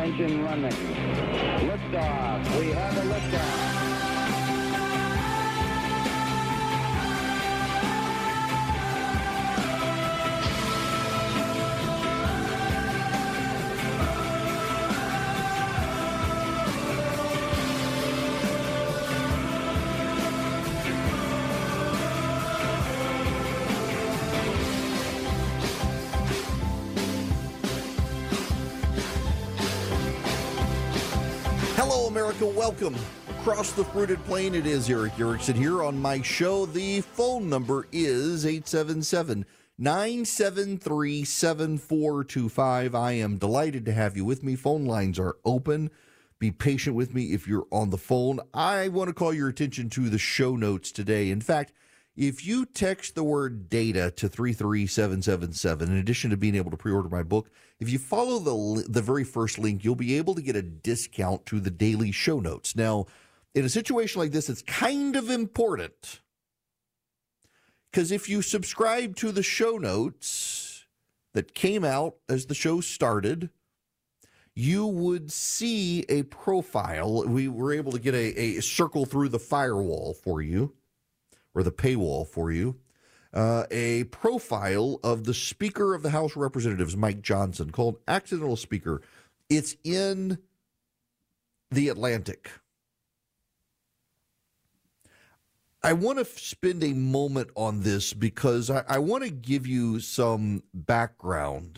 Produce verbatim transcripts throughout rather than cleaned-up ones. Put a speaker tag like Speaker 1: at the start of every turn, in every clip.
Speaker 1: engine running. Liftoff. We have a liftoff.
Speaker 2: Hello, America. Welcome. Across the fruited plain, it is Eric Erickson here on my show. The phone number is eight seven seven, nine seven three, seven four two five. I am delighted to have you with me. Phone lines are open. Be patient with me if you're on the phone. I want to call your attention to the show notes today. In fact, if you text the word data to three three seven seven seven, in addition to being able to pre-order my book, if you follow the the very first link, you'll be able to get a discount to the daily show notes. Now, in a situation like this, it's kind of important because if you subscribe to the show notes that came out as the show started, you would see a profile. We were able to get a, a circle through the firewall for you, or the paywall for you, uh, a profile of the Speaker of the House of Representatives, Mike Johnson, called Accidental Speaker. It's in The Atlantic. I want to spend a moment on this because I, I want to give you some background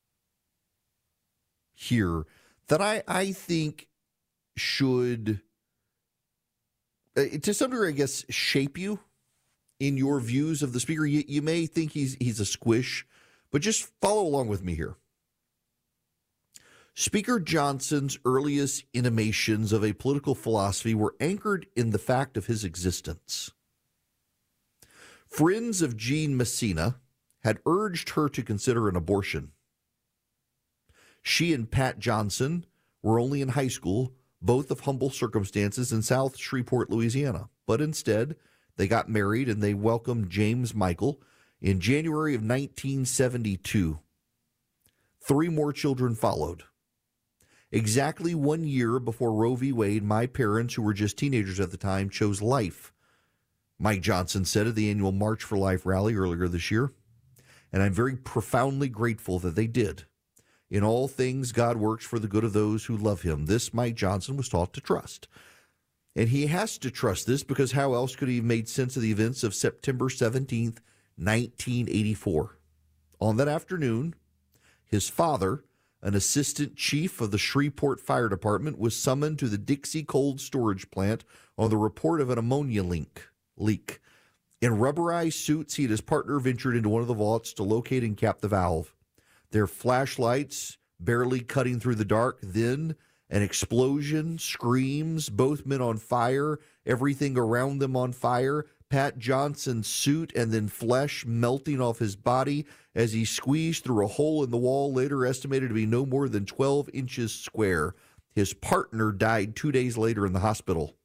Speaker 2: here that I, I think should, uh, to some degree, I guess, shape you in your views of the speaker. You, you may think he's he's a squish, but just follow along with me here. Speaker Johnson's earliest intimations of a political philosophy were anchored in the fact of his existence. Friends of Jean Messina had urged her to consider an abortion. She and Pat Johnson were only in high school, both of humble circumstances in South Shreveport, Louisiana, but instead they got married and they welcomed James Michael in January of nineteen seventy-two. Three more children followed. Exactly one year before Roe v. Wade, my parents, who were just teenagers at the time, chose life, Mike Johnson said at the annual March for Life rally earlier this year. And I'm very profoundly grateful that they did. In all things, God works for the good of those who love him. This Mike Johnson was taught to trust. And he has to trust this because how else could he have made sense of the events of September seventeenth, nineteen eighty-four? On that afternoon, his father, an assistant chief of the Shreveport Fire Department, was summoned to the Dixie Cold Storage Plant on the report of an ammonia leak. leak. In rubberized suits, he and his partner ventured into one of the vaults to locate and cap the valve. Their flashlights barely cutting through the dark. Then an explosion, screams, both men on fire, everything around them on fire. Pat Johnson's suit and then flesh melting off his body as he squeezed through a hole in the wall, later estimated to be no more than twelve inches square. His partner died two days later in the hospital.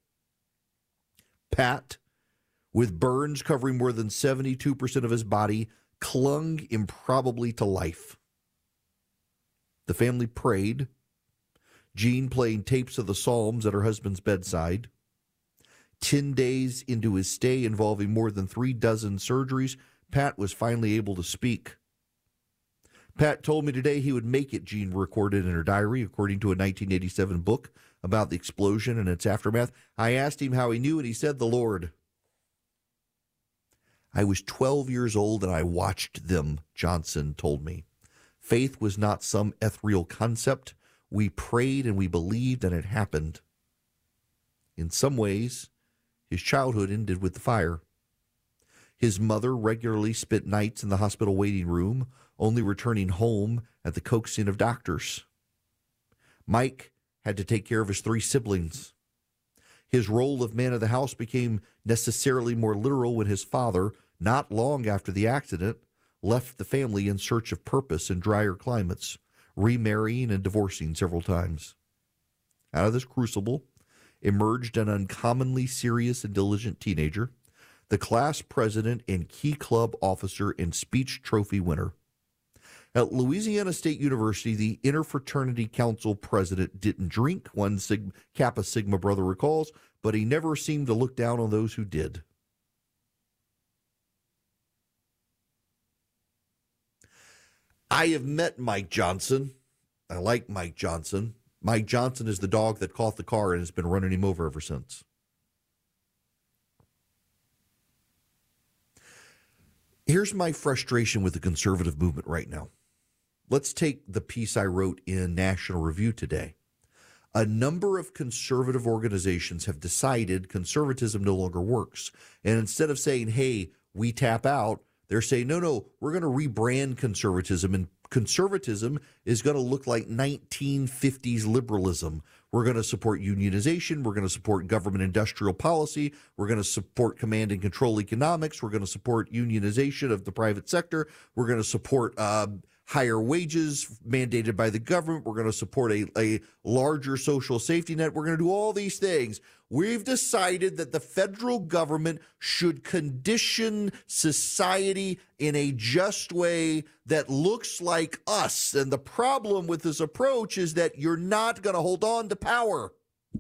Speaker 2: Pat, with burns covering more than seventy-two percent of his body, clung improbably to life. The family prayed, Jean playing tapes of the Psalms at her husband's bedside. Ten days into his stay involving more than three dozen surgeries, Pat was finally able to speak. Pat told me today he would make it, Jean recorded in her diary, according to a nineteen eighty-seven book about the explosion and its aftermath. I asked him how he knew, and he said, the Lord. I was twelve years old and I watched them, Johnson told me. Faith was not some ethereal concept. We prayed and we believed, and it happened. In some ways, his childhood ended with the fire. His mother regularly spent nights in the hospital waiting room, only returning home at the coaxing of doctors. Mike had to take care of his three siblings. His role of man of the house became necessarily more literal when his father, not long after the accident, left the family in search of purpose in drier climates, remarrying and divorcing several times. Out of this crucible emerged an uncommonly serious and diligent teenager, the class president and key club officer and speech trophy winner. At Louisiana State University, the Interfraternity Council president didn't drink, one Sig- Kappa Sigma brother recalls, but he never seemed to look down on those who did. I have met Mike Johnson. I like Mike Johnson. Mike Johnson is the dog that caught the car and has been running him over ever since. Here's my frustration with the conservative movement right now. Let's take the piece I wrote in National Review today. A number of conservative organizations have decided conservatism no longer works. And instead of saying, hey, we tap out, they're saying, no, no, we're going to rebrand conservatism. And conservatism is going to look like nineteen fifties liberalism. We're going to support unionization. We're going to support government industrial policy. We're going to support command and control economics. We're going to support unionization of the private sector. We're going to support uh, higher wages mandated by the government. We're going to support a, a larger social safety net. We're going to do all these things. We've decided that the federal government should condition society in a just way that looks like us. And the problem with this approach is that you're not going to hold on to power.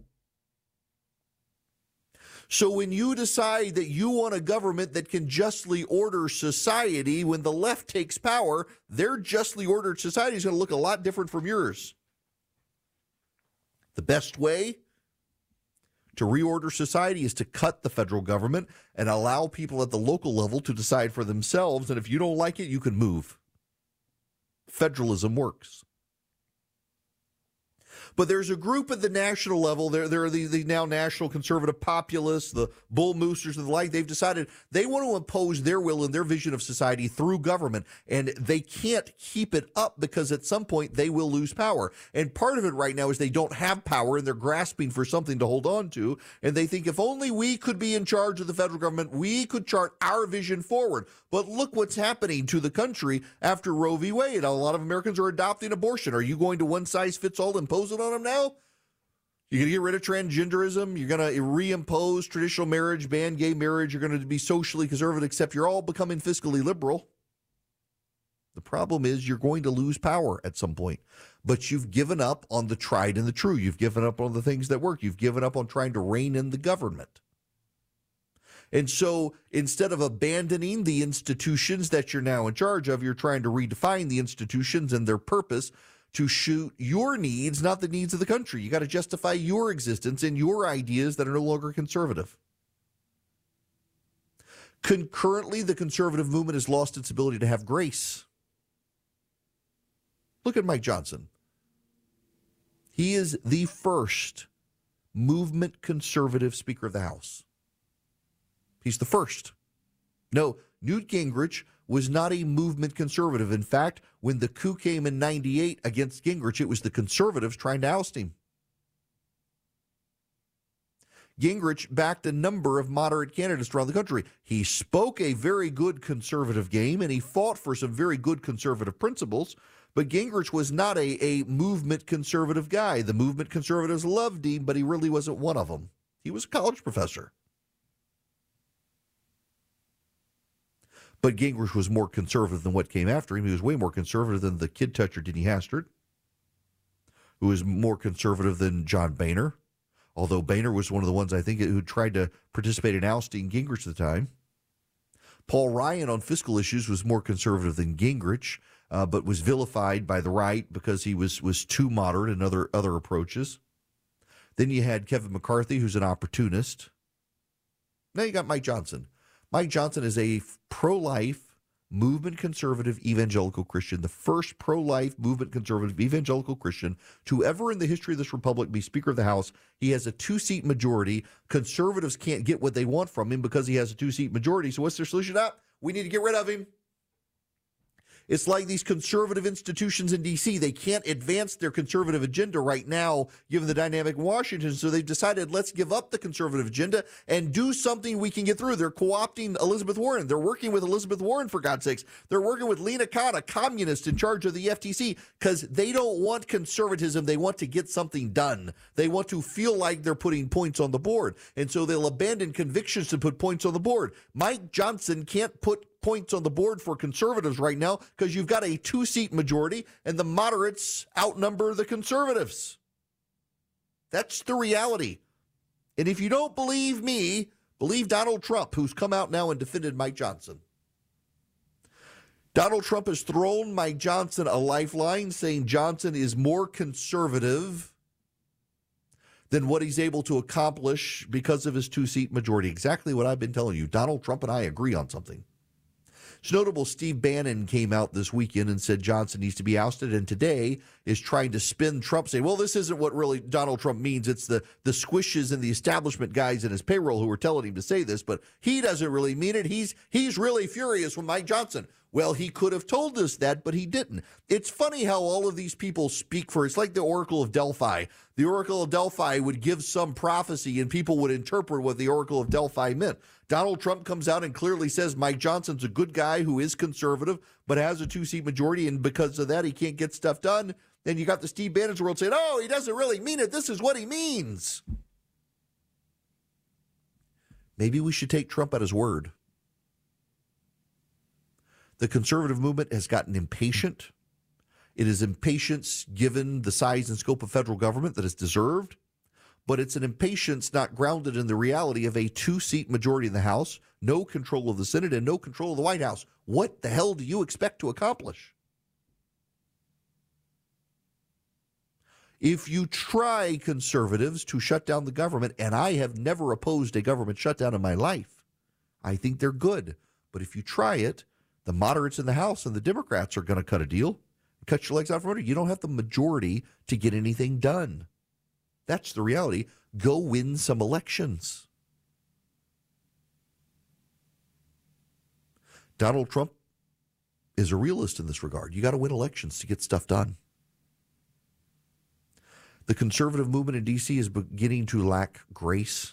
Speaker 2: So when you decide that you want a government that can justly order society, when the left takes power, their justly ordered society is going to look a lot different from yours. The best way to reorder society is to cut the federal government and allow people at the local level to decide for themselves. And if you don't like it, you can move. Federalism works. But there's a group at the national level, there, there are the, the now national conservative populists, the bull moosers and the like. They've decided they want to impose their will and their vision of society through government, and they can't keep it up because at some point they will lose power. And part of it right now is they don't have power and they're grasping for something to hold on to, and they think if only we could be in charge of the federal government, we could chart our vision forward. But look what's happening to the country after Roe v. Wade. A lot of Americans are adopting abortion. Are you going to one size fits all impose it on them now? You're going to get rid of transgenderism. You're going to reimpose traditional marriage, ban gay marriage. You're going to be socially conservative, except you're all becoming fiscally liberal. The problem is you're going to lose power at some point. But you've given up on the tried and the true. You've given up on the things that work. You've given up on trying to rein in the government. And so instead of abandoning the institutions that you're now in charge of, you're trying to redefine the institutions and their purpose to suit your needs, not the needs of the country. You got to justify your existence and your ideas that are no longer conservative. Concurrently, the conservative movement has lost its ability to have grace. Look at Mike Johnson. He is the first movement conservative Speaker of the House. He's the first. No, Newt Gingrich was not a movement conservative. In fact, when the coup came in ninety-eight against Gingrich, it was the conservatives trying to oust him. Gingrich backed a number of moderate candidates around the country. He spoke a very good conservative game, and he fought for some very good conservative principles, but Gingrich was not a, a movement conservative guy. The movement conservatives loved him, but he really wasn't one of them. He was a college professor. But Gingrich was more conservative than what came after him. He was way more conservative than the kid toucher Denny Hastert, who was more conservative than John Boehner, although Boehner was one of the ones, I think, who tried to participate in ousting Gingrich at the time. Paul Ryan on fiscal issues was more conservative than Gingrich, uh, but was vilified by the right because he was was too moderate in other, other approaches. Then you had Kevin McCarthy, who's an opportunist. Now you got Mike Johnson. Mike Johnson is a pro-life, movement conservative evangelical Christian, the first pro-life, movement conservative evangelical Christian to ever in the history of this republic be Speaker of the House. He has a two-seat majority. Conservatives can't get what they want from him because he has a two-seat majority. So what's their solution? Up? We need to get rid of him. It's like these conservative institutions in D C They can't advance their conservative agenda right now, given the dynamic in Washington. So they've decided, let's give up the conservative agenda and do something we can get through. They're co-opting Elizabeth Warren. They're working with Elizabeth Warren, for God's sakes. They're working with Lena Khan, a communist in charge of the F T C, because they don't want conservatism. They want to get something done. They want to feel like they're putting points on the board. And so they'll abandon convictions to put points on the board. Mike Johnson can't put points on the board for conservatives right now because you've got a two-seat majority and the moderates outnumber the conservatives. That's the reality. And if you don't believe me, believe Donald Trump, who's come out now and defended Mike Johnson. Donald Trump has thrown Mike Johnson a lifeline, saying Johnson is more conservative than what he's able to accomplish because of his two-seat majority. Exactly what I've been telling you. Donald Trump and I agree on something. It's notable Steve Bannon came out this weekend and said Johnson needs to be ousted, and today is trying to spin Trump, saying, well, this isn't what really Donald Trump means. It's the, the squishes and the establishment guys in his payroll who are telling him to say this, but he doesn't really mean it. He's, he's really furious with Mike Johnson. Well, he could have told us that, but he didn't. It's funny how all of these people speak for, it's like the Oracle of Delphi. The Oracle of Delphi would give some prophecy and people would interpret what the Oracle of Delphi meant. Donald Trump comes out and clearly says Mike Johnson's a good guy who is conservative, but has a two-seat majority, and because of that, he can't get stuff done. Then you got the Steve Bannon's world saying, oh, he doesn't really mean it. This is what he means. Maybe we should take Trump at his word. The conservative movement has gotten impatient. It is impatience given the size and scope of federal government that is deserved, but it's an impatience not grounded in the reality of a two-seat majority in the House, no control of the Senate, and no control of the White House. What the hell do you expect to accomplish? If you try, conservatives, to shut down the government, and I have never opposed a government shutdown in my life, I think they're good. But if you try it, the moderates in the House and the Democrats are going to cut a deal, cut your legs out from under. You don't have the majority to get anything done. That's the reality. Go win some elections. Donald Trump is a realist in this regard. You got to win elections to get stuff done. The conservative movement in D C is beginning to lack grace.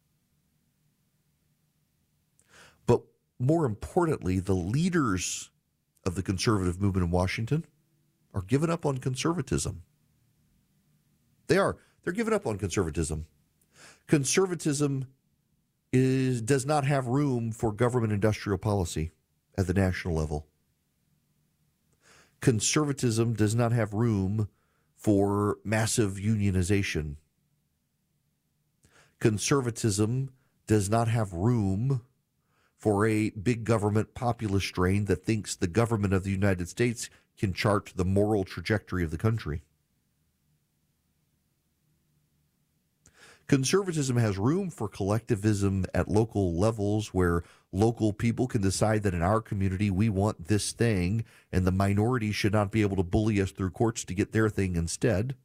Speaker 2: But more importantly, the leaders of the conservative movement in Washington are giving up on conservatism. They are. They're giving up on conservatism. Conservatism is does not have room for government industrial policy at the national level. Conservatism does not have room for massive unionization. Conservatism does not have room for a big government populist strain that thinks the government of the United States can chart the moral trajectory of the country. Conservatism has room for collectivism at local levels where local people can decide that in our community we want this thing and the minority should not be able to bully us through courts to get their thing instead.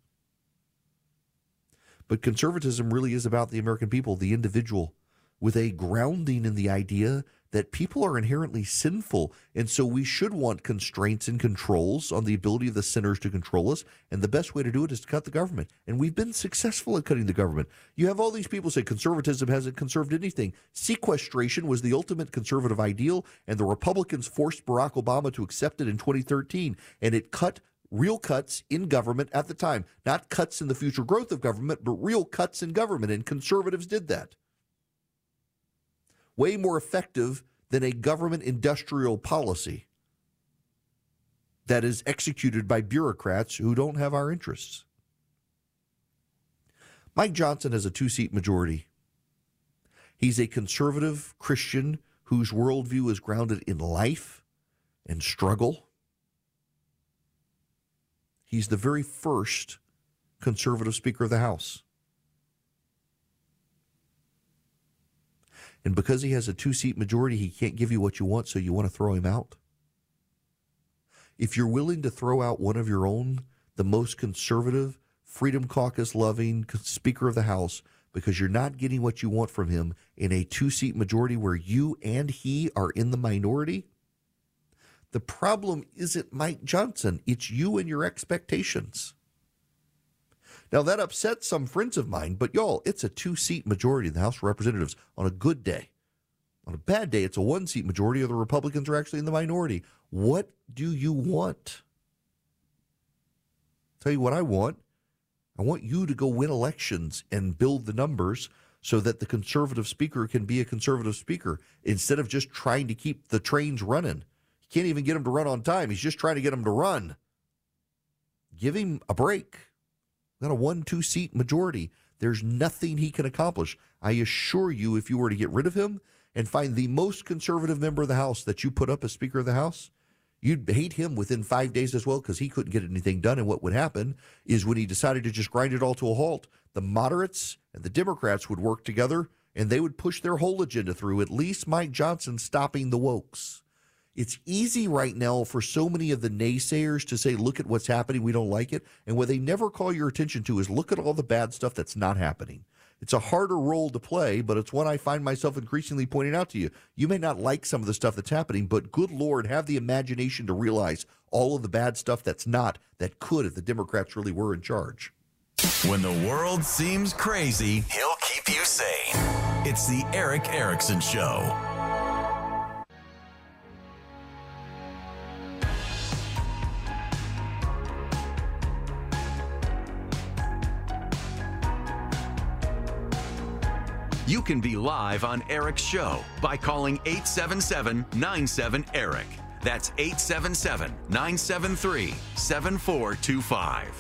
Speaker 2: But conservatism really is about the American people, the individual, with a grounding in the idea that people are inherently sinful, and so we should want constraints and controls on the ability of the sinners to control us, and the best way to do it is to cut the government. And we've been successful at cutting the government. You have all these people say conservatism hasn't conserved anything. Sequestration was the ultimate conservative ideal, and the Republicans forced Barack Obama to accept it in twenty thirteen, and it cut real cuts in government at the time. Not cuts in the future growth of government, but real cuts in government, and conservatives did that. Way more effective than a government industrial policy that is executed by bureaucrats who don't have our interests. Mike Johnson has a two-seat majority. He's a conservative Christian whose worldview is grounded in life and struggle. He's the very first conservative Speaker of the House. And because he has a two-seat majority, he can't give you what you want, so you want to throw him out. If you're willing to throw out one of your own, the most conservative, Freedom Caucus-loving Speaker of the House, because you're not getting what you want from him in a two-seat majority where you and he are in the minority, the problem isn't Mike Johnson. It's you and your expectations. Now, that upsets some friends of mine, but y'all, it's a two-seat majority in the House of Representatives on a good day. On a bad day, it's a one-seat majority, or the Republicans are actually in the minority. What do you want? Tell you what I want. I want you to go win elections and build the numbers so that the conservative speaker can be a conservative speaker instead of just trying to keep the trains running. He can't even get them to run on time. He's just trying to get them to run. Give him a break. Got a one, two seat majority. There's nothing he can accomplish. I assure you, if you were to get rid of him and find the most conservative member of the House that you put up as Speaker of the House, you'd hate him within five days as well because he couldn't get anything done. And what would happen is when he decided to just grind it all to a halt, the moderates and the Democrats would work together and they would push their whole agenda through, at least Mike Johnson stopping the wokes. It's easy right now for so many of the naysayers to say, look at what's happening, we don't like it. And what they never call your attention to is look at all the bad stuff that's not happening. It's a harder role to play, but it's one I find myself increasingly pointing out to you. You may not like some of the stuff that's happening, but good Lord, have the imagination to realize all of the bad stuff that's not, that could if the Democrats really were in charge.
Speaker 3: When the world seems crazy, he'll keep you sane. It's the Erick Erickson Show. You can be live on Eric's show by calling eight seven seven, nine seven, Eric. That's eight seven seven, nine seven three, seven four two five.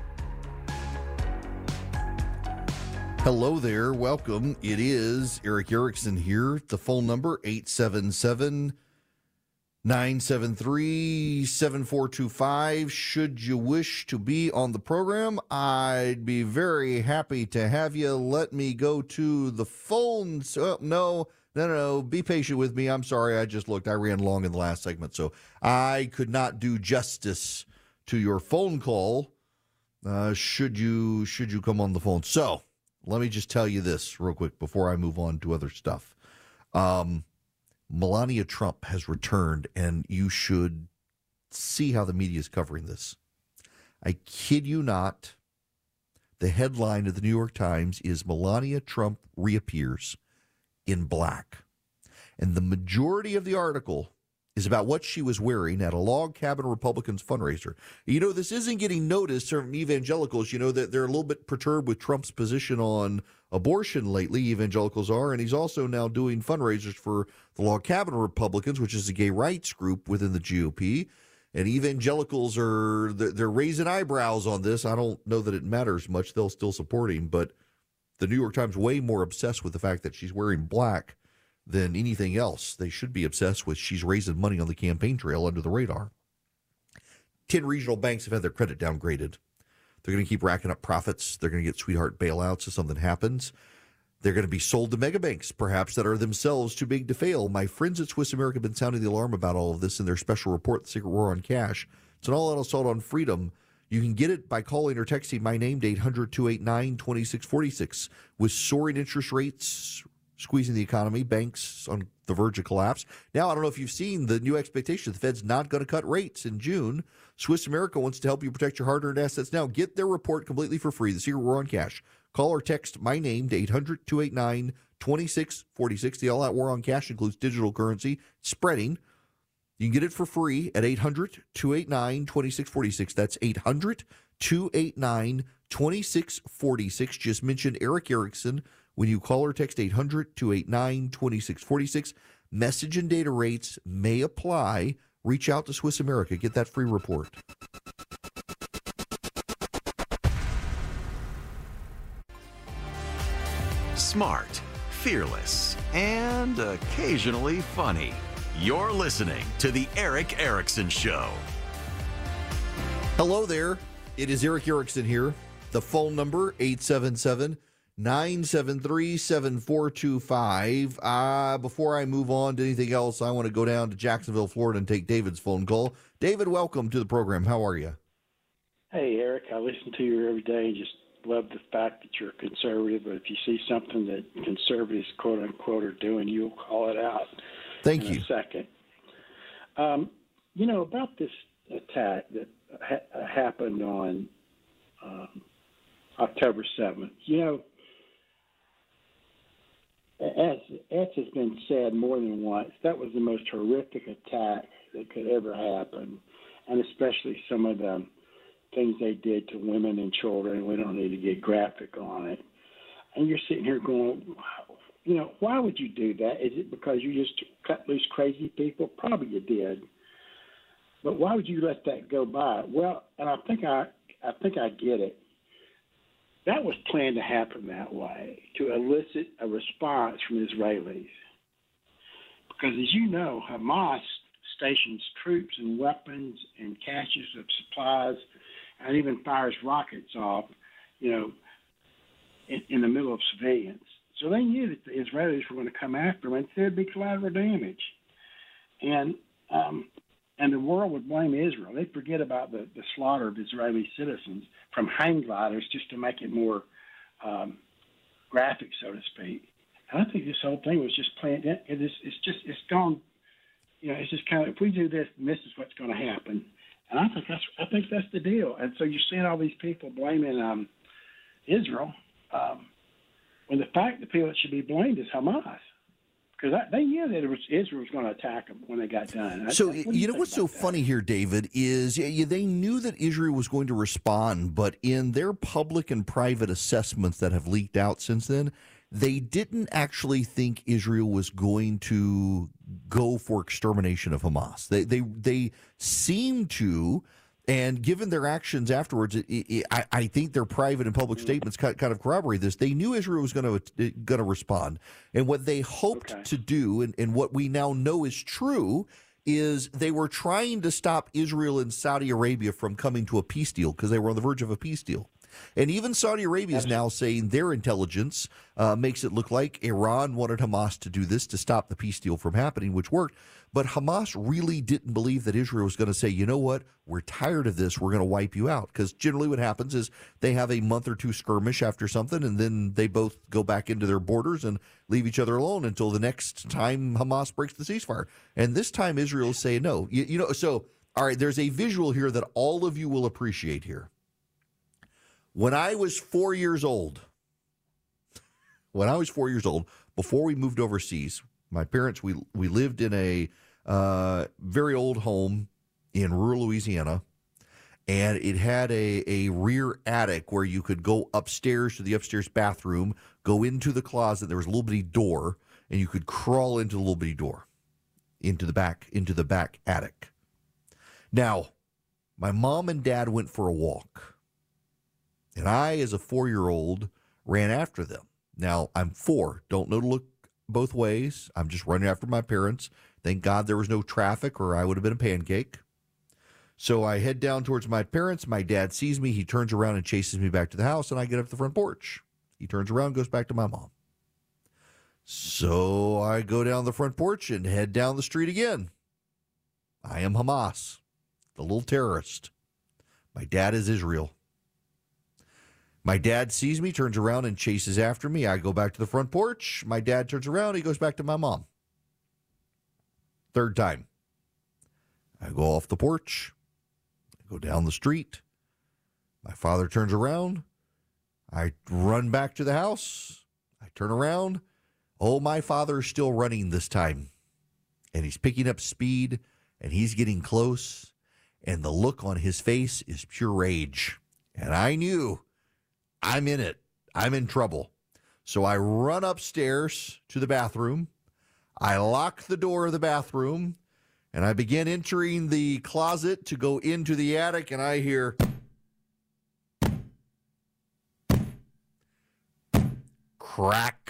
Speaker 2: Hello there. Welcome. It is Erick Erickson here. The phone number, eight seven seven, nine seven three, seven four two five. Should you wish to be on the program, I'd be very happy to have you. Let me go to the phones. Oh, no, no, no. Be patient with me. I'm sorry. I just looked. I ran long in the last segment, so I could not do justice to your phone call. Uh, should you should you come on the phone? So let me just tell you this real quick before I move on to other stuff. Um, Melania Trump has returned, and you should see how the media is covering this. I kid you not. The headline of the New York Times is Melania Trump reappears in black. And the majority of the article is about what she was wearing at a Log Cabin Republicans fundraiser. You know, this isn't getting noticed from evangelicals. You know, that they're a little bit perturbed with Trump's position on abortion lately, evangelicals are, and he's also now doing fundraisers for the Log Cabin Republicans, which is a gay rights group within the G O P. And evangelicals are, they're raising eyebrows on this. I don't know that it matters much. They'll still support him, but the New York Times way more obsessed with the fact that she's wearing black than anything else. They should be obsessed with she's raising money on the campaign trail under the radar. Ten regional banks have had their credit downgraded. They're going to keep racking up profits. They're going to get sweetheart bailouts if something happens. They're going to be sold to mega banks, perhaps, that are themselves too big to fail. My friends at Swiss America have been sounding the alarm about all of this in their special report, The Secret War on Cash. It's an all-out assault on freedom. You can get it by calling or texting my name to eight hundred, two eight nine, two six four six. With soaring interest rates squeezing the economy, banks on the verge of collapse. Now, I don't know if you've seen the new expectation. The Fed's not going to cut rates in June. Swiss America wants to help you protect your hard-earned assets now. Get their report completely for free, The Secret War on Cash. Call or text my name to eight hundred, two eight nine, two six four six. The all-out war on cash includes digital currency spreading. You can get it for free at eight hundred, two eight nine, two six four six. That's eight hundred, two eight nine, two six four six. Just mention Erick Erickson when you call or text eight hundred, two eight nine, two six four six. Message and data rates may apply. Reach out to Swiss America. Get that free report.
Speaker 3: Smart, fearless, and occasionally funny. You're listening to The Erick Erickson Show.
Speaker 2: Hello there. It is Erick Erickson here. The phone number, eight seven seven, nine seven three, seven four two five. Uh, before I move on to anything else, I want to go down to Jacksonville, Florida, and take David's phone call. David, welcome to the program. How are you?
Speaker 4: Hey, Eric. I listen to you every day and just love the fact that you're conservative, but if you see something that conservatives, quote unquote, are doing, you'll call it out.
Speaker 2: Thank
Speaker 4: in
Speaker 2: you.
Speaker 4: A second. Um, you know, about this attack that ha- happened on um, October seventh, you know, as, as has been said more than once, that was the most horrific attack that could ever happen, and especially some of the things they did to women and children. We don't need to get graphic on it. and you're sitting here going, wow, you know, why would you do that? Is it because you just cut loose crazy people? Probably you did. But why would you let that go by? Well, and I think I, I think I get it. That was planned to happen that way, to elicit a response from Israelis. Because as you know, Hamas stations troops and weapons and caches of supplies and even fires rockets off, you know, in, in the middle of civilians. So they knew that the Israelis were going to come after them and there'd be collateral damage. And um, and the world would blame Israel. They'd forget about the, the slaughter of Israeli citizens from hang gliders just to make it more um, graphic, so to speak. And I think this whole thing was just planned. It is, it's just, it's gone, you know, it's just kind of, if we do this, this is what's going to happen. And I think that's, I think that's the deal. And so you're seeing all these people blaming um, Israel, um, when the fact that people that should be blamed is Hamas. Because they knew that it was Israel was going to attack them when they got done.
Speaker 2: So,
Speaker 4: you,
Speaker 2: you know what's so that? funny here, David, is yeah, they knew that Israel was going to respond, but in their public and private assessments that have leaked out since then, they didn't actually think Israel was going to go for extermination of Hamas. They they they seem to, and given their actions afterwards, it, it, I, I think their private and public statements kind of corroborate this. They knew Israel was going to going to respond, and what they hoped okay. to do, and, and what we now know is true, is they were trying to stop Israel and Saudi Arabia from coming to a peace deal because they were on the verge of a peace deal. And even Saudi Arabia is now saying their intelligence uh, makes it look like Iran wanted Hamas to do this to stop the peace deal from happening, which worked. But Hamas really didn't believe that Israel was going to say, you know what, we're tired of this, we're going to wipe you out. Because generally what happens is they have a month or two skirmish after something, and then they both go back into their borders and leave each other alone until the next time Hamas breaks the ceasefire. And this time Israel is saying no. You, you know, so, all right, there's a visual here that all of you will appreciate here. When I was four years old, when I was four years old, before we moved overseas, my parents, we we lived in a uh, very old home in rural Louisiana, and it had a, a rear attic where you could go upstairs to the upstairs bathroom, go into the closet. There was a little bitty door, and you could crawl into the little bitty door, into the back, into the back attic. Now, my mom and dad went for a walk. And I, as a four-year-old, ran after them. Now, I'm four. Don't know to look both ways. I'm just running after my parents. Thank God there was no traffic or I would have been a pancake. So I head down towards my parents. My dad sees me. He turns around and chases me back to the house, and I get up to the front porch. He turns around and goes back to my mom. So I go down the front porch and head down the street again. I am Hamas, the little terrorist. My dad is Israel. My dad sees me, turns around, and chases after me. I go back to the front porch. My dad turns around. He goes back to my mom. Third time. I go off the porch. I go down the street. My father turns around. I run back to the house. I turn around. Oh, my father is still running this time. And he's picking up speed, and he's getting close. And the look on his face is pure rage. And I knew I'm in it. I'm in trouble. So I run upstairs to the bathroom. I lock the door of the bathroom, and I begin entering the closet to go into the attic, and I hear crack.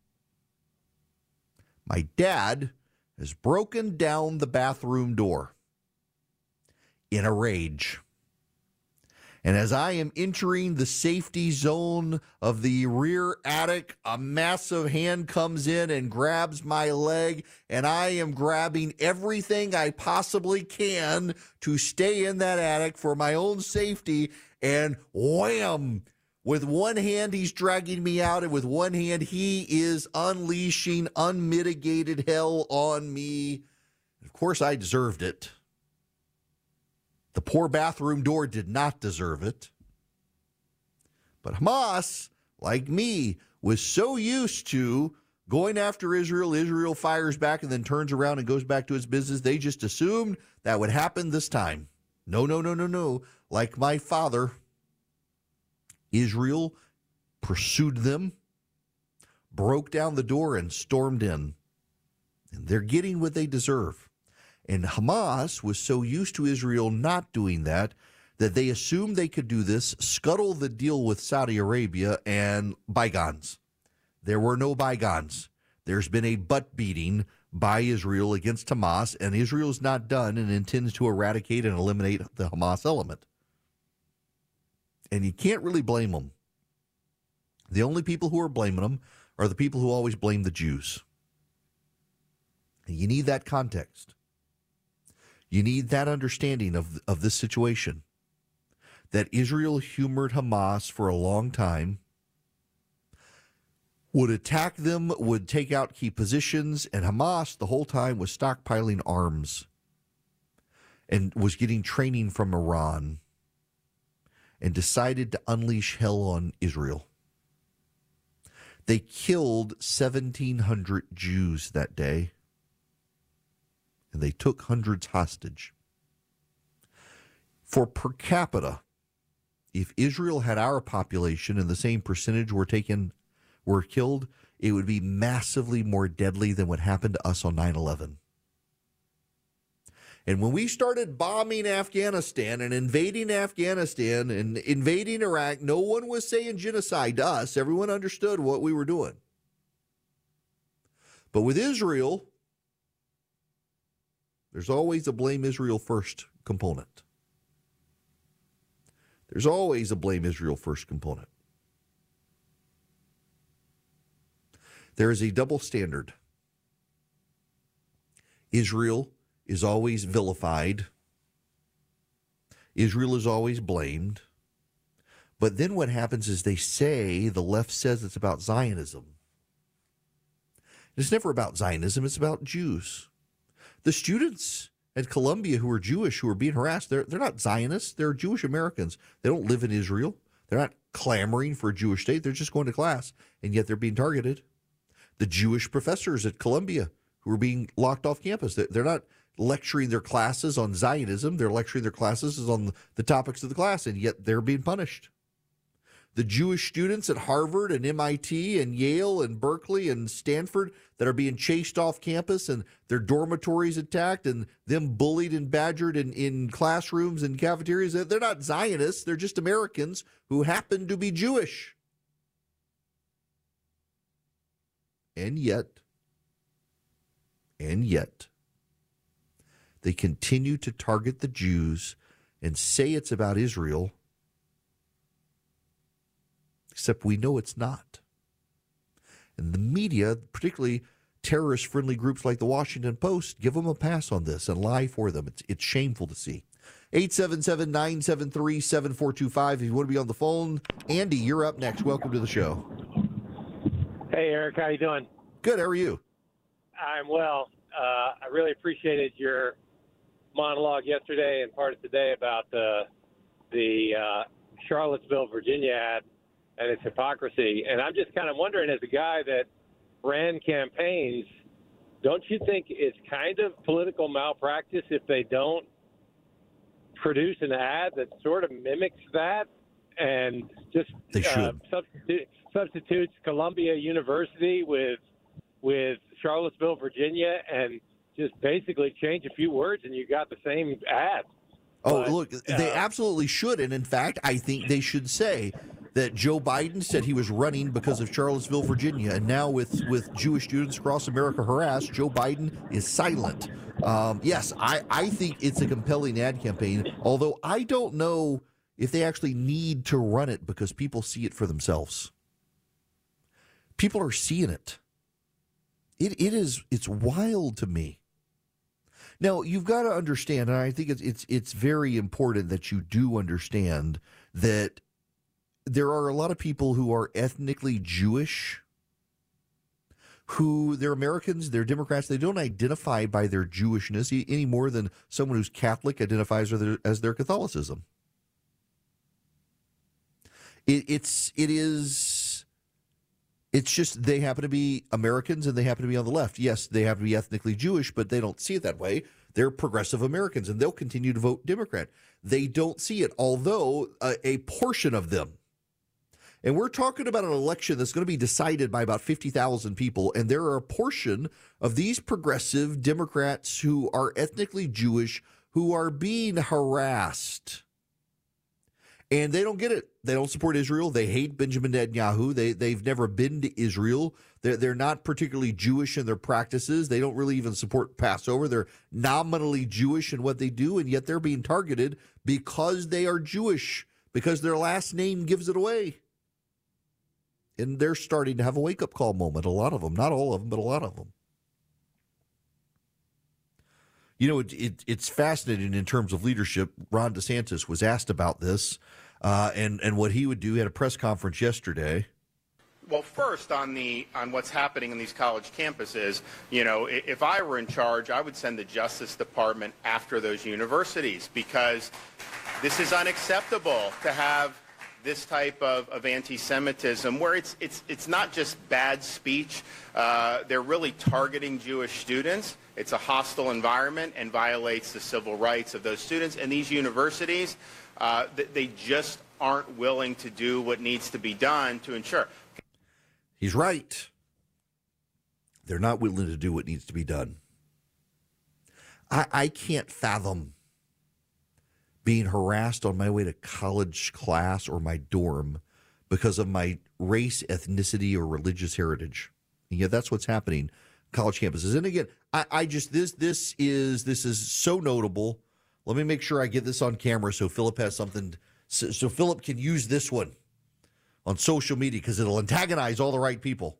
Speaker 2: My dad has broken down the bathroom door in a rage. And as I am entering the safety zone of the rear attic, a massive hand comes in and grabs my leg, and I am grabbing everything I possibly can to stay in that attic for my own safety, and wham! With one hand, he's dragging me out, and with one hand, he is unleashing unmitigated hell on me. Of course, I deserved it. The poor bathroom door did not deserve it. But Hamas, like me, was so used to going after Israel. Israel fires back and then turns around and goes back to its business. They just assumed that would happen this time. No, no, no, no, no. Like my father, Israel pursued them broke down the door and stormed in. And they're getting what they deserve. And Hamas was so used to Israel not doing that, that they assumed they could do this, scuttle the deal with Saudi Arabia, and bygones. There were no bygones. There's been a butt beating by Israel against Hamas, and Israel's not done and intends to eradicate and eliminate the Hamas element. And you can't really blame them. The only people who are blaming them are the people who always blame the Jews. And you need that context. You need that understanding of, of this situation. That Israel humored Hamas for a long time, would attack them, would take out key positions, and Hamas the whole time was stockpiling arms and was getting training from Iran and decided to unleash hell on Israel. They killed seventeen hundred Jews that day, and they took hundreds hostage. For per capita, if Israel had our population and the same percentage were taken, were killed, it would be massively more deadly than what happened to us on nine eleven. And when we started bombing Afghanistan and invading Afghanistan and invading Iraq, no one was saying genocide to us. Everyone understood what we were doing. But with Israel, there's always a blame Israel first component. There's always a blame Israel first component. There is a double standard. Israel is always vilified. Israel is always blamed. But then what happens is they say, the left says it's about Zionism. It's never about Zionism, it's about Jews. The students at Columbia who are Jewish, who are being harassed, they're, they're not Zionists, they're Jewish Americans. They don't live in Israel. They're not clamoring for a Jewish state, they're just going to class, and yet they're being targeted. The Jewish professors at Columbia who are being locked off campus, they're not lecturing their classes on Zionism, they're lecturing their classes on the topics of the class, and yet they're being punished. The Jewish students at Harvard and M I T and Yale and Berkeley and Stanford that are being chased off campus and their dormitories attacked and them bullied and badgered in, in classrooms and cafeterias, they're not Zionists, they're just Americans who happen to be Jewish. And yet, and yet, they continue to target the Jews and say it's about Israel, except we know it's not. And the media, particularly terrorist-friendly groups like the Washington Post, give them a pass on this and lie for them. It's, it's shameful to see. eight seven seven, nine seven three, seven four two five. If you want to be on the phone, Andy, you're up next. Welcome to the show.
Speaker 5: Hey, Eric, how you doing?
Speaker 2: Good. How are you?
Speaker 5: I'm well. Uh, I really appreciated your monologue yesterday and part of today about the the uh, Charlottesville, Virginia ad and its hypocrisy. And I'm just kind of wondering, as a guy that ran campaigns, don't you think it's kind of political malpractice if they don't produce an ad that sort of mimics that and just
Speaker 2: they should.
Speaker 5: Uh, substitute, substitutes Columbia University with with Charlottesville, Virginia, and just basically change a few words and you got the same ad.
Speaker 2: Oh,
Speaker 5: but,
Speaker 2: look, they uh, absolutely should. And in fact, I think they should say that Joe Biden said he was running because of Charlottesville, Virginia. And now with, with Jewish students across America harassed, Joe Biden is silent. Um, yes, I, I think it's a compelling ad campaign, although I don't know if they actually need to run it because people see it for themselves. People are seeing it. It it is it's wild to me. Now you've got to understand, and I think it's it's it's very important that you do understand that there are a lot of people who are ethnically Jewish, who they're Americans, they're Democrats, they don't identify by their Jewishness any more than someone who's Catholic identifies as their, as their Catholicism. It, it's it is. It's just they happen to be Americans and they happen to be on the left. Yes, they have to be ethnically Jewish, but they don't see it that way. They're progressive Americans, and they'll continue to vote Democrat. They don't see it, although a, a portion of them, And we're talking about an election that's going to be decided by about fifty thousand people. And there are a portion of these progressive Democrats who are ethnically Jewish who are being harassed. And they don't get it. They don't support Israel. They hate Benjamin Netanyahu. They, they've never been to Israel. They're, they're not particularly Jewish in their practices. They don't really even support Passover. They're nominally Jewish in what they do, and yet they're being targeted because they are Jewish, because their last name gives it away. And they're starting to have a wake-up call moment, a lot of them. Not all of them, but a lot of them. You know, it, it, it's fascinating in terms of leadership. Ron DeSantis was asked about this uh, and, and what he would do. He had a press conference yesterday.
Speaker 6: Well, first, on the on what's happening in these college campuses, you know, if I were in charge, I would send the Justice Department after those universities, because this is unacceptable to have this type of, of anti-Semitism, where it's it's it's not just bad speech. Uh, they're really targeting Jewish students. It's a hostile environment and violates the civil rights of those students. And these universities, uh, they just aren't willing to do what needs to be done to ensure.
Speaker 2: He's right. They're not willing to do what needs to be done. I, I can't fathom being harassed on my way to college class or my dorm because of my race, ethnicity, or religious heritage. And yet that's what's happening college campuses. And again, I, I just this this is this is so notable. Let me make sure I get this on camera so Philip has something, so, so Philip can use this one on social media, because it'll antagonize all the right people.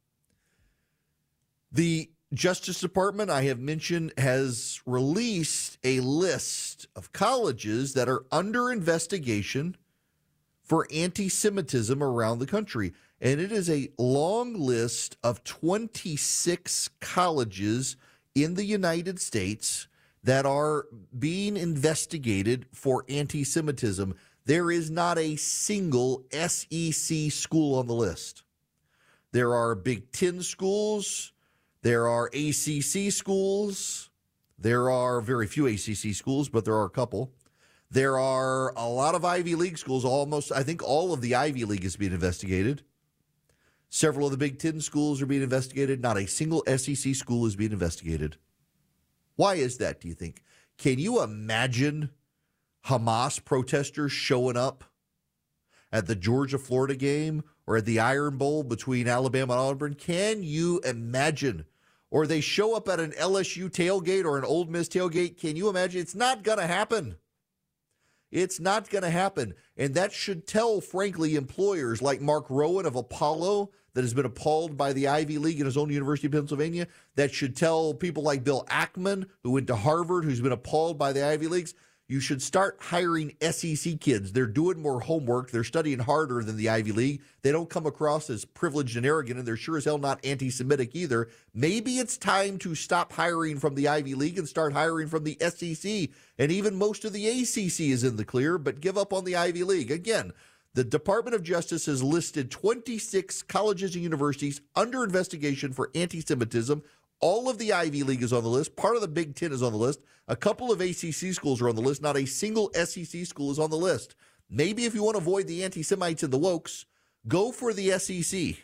Speaker 2: The Justice Department, I have mentioned, has released a list of colleges that are under investigation for anti-Semitism around the country. And it is a long list of twenty-six colleges in the United States that are being investigated for anti-Semitism. There is not a single S E C school on the list. There are Big Ten schools. There are A C C schools. There are very few A C C schools, but there are a couple. There are a lot of Ivy League schools. Almost, I think all of the Ivy League is being investigated. Several of the Big Ten schools are being investigated. Not a single S E C school is being investigated. Why is that, do you think? Can you imagine Hamas protesters showing up at the Georgia-Florida game or at the Iron Bowl between Alabama and Auburn? Can you imagine? Or they show up at an L S U tailgate or an Ole Miss tailgate. Can you imagine? It's not going to happen. It's not going to happen. And that should tell, frankly, employers like Mark Rowan of Apollo, that has been appalled by the Ivy League in his own University of Pennsylvania. That should tell people like Bill Ackman, who went to Harvard, who's been appalled by the Ivy Leagues. You should start hiring S E C kids. They're doing more homework. They're studying harder than the Ivy League. They don't come across as privileged and arrogant, and they're sure as hell not anti-Semitic either. Maybe it's time to stop hiring from the Ivy League and start hiring from the S E C. And even most of the A C C is in the clear, but give up on the Ivy League. Again, the Department of Justice has listed twenty-six colleges and universities under investigation for anti-Semitism. All of the Ivy League is on the list. Part of the Big Ten is on the list. A couple of A C C schools are on the list. Not a single S E C school is on the list. Maybe if you want to avoid the anti-Semites and the wokes, go for the S E C.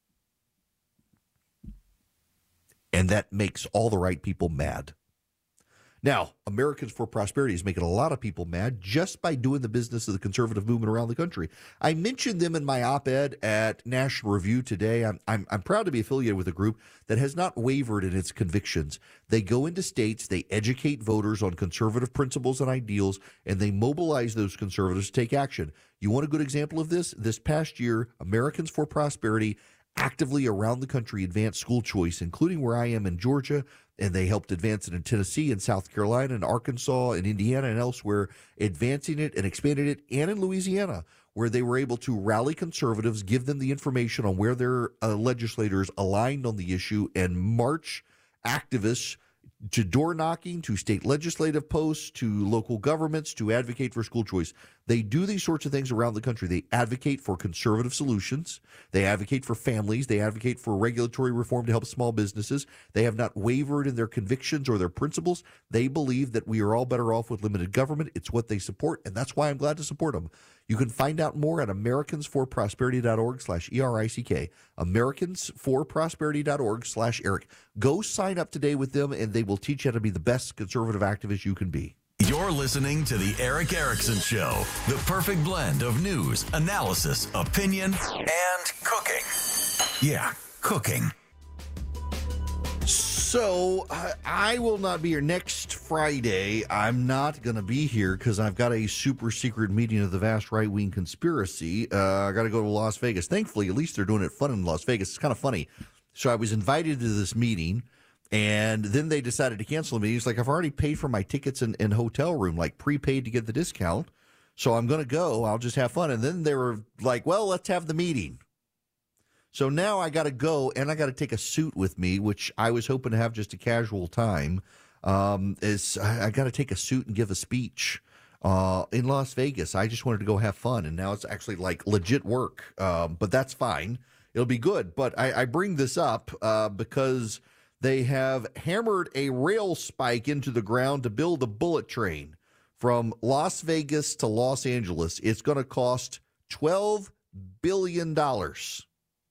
Speaker 2: And that makes all the right people mad. Now, Americans for Prosperity is making a lot of people mad just by doing the business of the conservative movement around the country. I mentioned them in my op-ed at National Review today. I'm, I'm, I'm proud to be affiliated with a group that has not wavered in its convictions. They go into states, they educate voters on conservative principles and ideals, and they mobilize those conservatives to take action. You want a good example of this? This past year, Americans for Prosperity actively around the country advanced school choice, including where I am in Georgia, and they helped advance it in Tennessee and South Carolina and Arkansas and Indiana and elsewhere, advancing it and expanding it, and in Louisiana, where they were able to rally conservatives, give them the information on where their uh, legislators aligned on the issue, and march activists to door knocking, to state legislative posts, to local governments to advocate for school choice. They do these sorts of things around the country. They advocate for conservative solutions. They advocate for families. They advocate for regulatory reform to help small businesses. They have not wavered in their convictions or their principles. They believe that we are all better off with limited government. It's what they support, and that's why I'm glad to support them. You can find out more at americansforprosperity.org slash E-R-I-C-K, americansforprosperity.org slash Eric. Go sign up today with them, and they will teach you how to be the best conservative activist you can be.
Speaker 3: You're listening to The Eric Erickson Show, the perfect blend of news, analysis, opinion, and cooking. Yeah, cooking.
Speaker 2: So uh, I will not be here next Friday. I'm not going to be here because I've got a super secret meeting of the vast right-wing conspiracy. Uh, I got to go to Las Vegas. Thankfully, at least they're doing it fun in Las Vegas. It's kind of funny. So I was invited to this meeting. And then they decided to cancel the meeting. It's like, I've already paid for my tickets and, and hotel room, like prepaid to get the discount. So I'm going to go. I'll just have fun. And then they were like, well, let's have the meeting. So now I got to go, and I got to take a suit with me, which I was hoping to have just a casual time. Um, is I, I got to take a suit and give a speech uh, in Las Vegas. I just wanted to go have fun, and now it's actually like legit work. Um, but that's fine. It'll be good. But I, I bring this up uh, because they have hammered a rail spike into the ground to build a bullet train from Las Vegas to Los Angeles. It's going to cost twelve billion dollars.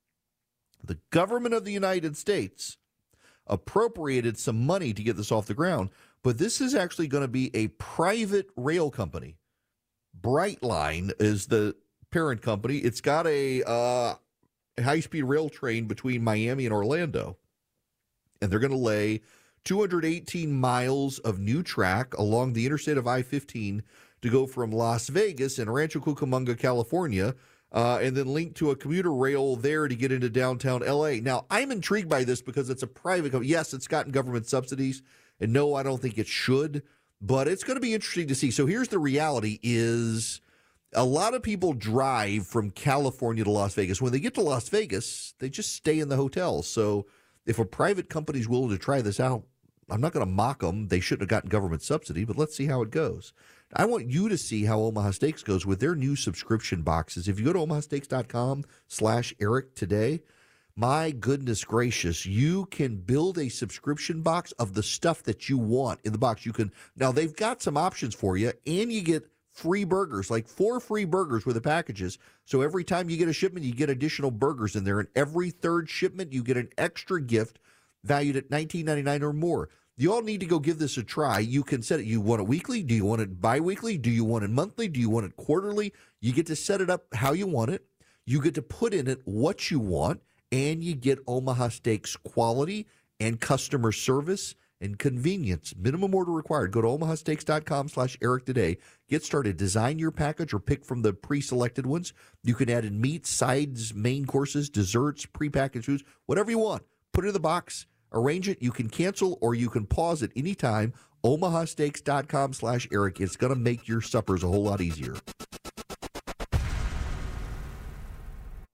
Speaker 2: The government of the United States appropriated some money to get this off the ground, but this is actually going to be a private rail company. Brightline is the parent company. It's got a uh, high-speed rail train between Miami and Orlando. And they're going to lay two hundred eighteen miles of new track along the interstate of I fifteen to go from Las Vegas and Rancho Cucamonga, California, uh, and then link to a commuter rail there to get into downtown L A. Now, I'm intrigued by this because it's a private company. Yes, it's gotten government subsidies, and no, I don't think it should, but it's going to be interesting to see. So here's the reality is a lot of people drive from California to Las Vegas. When they get to Las Vegas, they just stay in the hotels. So if a private company is willing to try this out, I'm not going to mock them. They shouldn't have gotten government subsidy, but let's see how it goes. I want you to see how Omaha Steaks goes with their new subscription boxes. If you go to omahasteaks.com slash Eric today, my goodness gracious, you can build a subscription box of the stuff that you want in the box. You can now they've got some options for you, and you get free burgers, like four free burgers with the packages. So every time you get a shipment, you get additional burgers in there. And every third shipment, you get an extra gift valued at nineteen ninety-nine dollars or more. You all need to go give this a try. You can set it. You want it weekly? Do you want it bi-weekly? Do you want it monthly? Do you want it quarterly? You get to set it up how you want it. You get to put in it what you want, and you get Omaha Steaks quality and customer service and convenience. Minimum order required. Go to omahasteaks.com slash Eric today. Get started. Design your package or pick from the pre-selected ones. You can add in meat, sides, main courses, desserts, prepackaged foods, whatever you want. Put it in the box. Arrange it. You can cancel or you can pause at any time. omahasteaks.com slash Eric. It's going to make your suppers a whole lot easier.